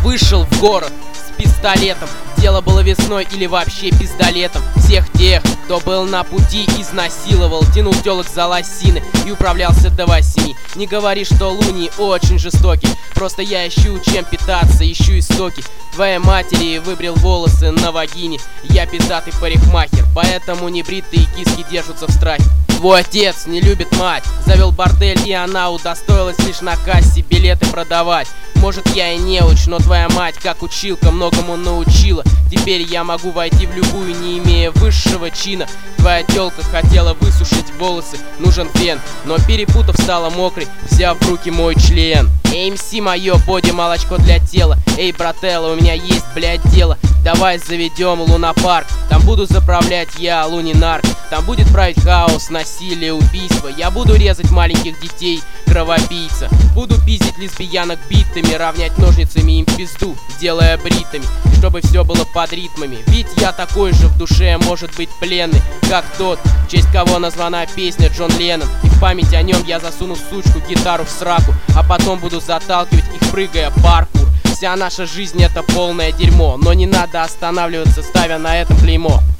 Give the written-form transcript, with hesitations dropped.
вышел в город с пистолетом. Дело было весной или вообще пиздолетом. Всех тех, кто был на пути, изнасиловал, тянул телок за лосины и управлялся до 8. Не говори, что Луни очень жестокий, просто я ищу чем питаться, ищу истоки. Твоей матери выбрил волосы на вагине, я пиздатый парикмахер, поэтому небритые киски держатся в страхе. Твой отец не любит мать, завел бордель, и она удостоилась лишь на кассе билеты продавать. Может, я и неуч, но твоя мать, как училка, многому научила. Теперь я могу войти в любую, не имея высшего чина. Твоя тёлка хотела высушить волосы, нужен фен, но перепутав стала мокрой, взяв в руки мой член. AMC моё, боди молочко для тела. Эй, брателло, у меня есть, блядь, дело. Давай заведем лунопарк, там буду заправлять я, лунинарк. Там будет править хаос, насилие, убийство. Я буду резать маленьких детей, кровопийца. Буду пиздить лесбиянок битами, равнять ножницами им пизду, делая бритами, чтобы все было под ритмами. Ведь я такой же в душе, может быть пленный, как тот, в честь кого названа песня Джон Леннон. И в память о нем я засуну сучку гитару в сраку, а потом буду заталкивать их, прыгая паркур. Вся наша жизнь это полное дерьмо, но не надо останавливаться, ставя на этом клеймо.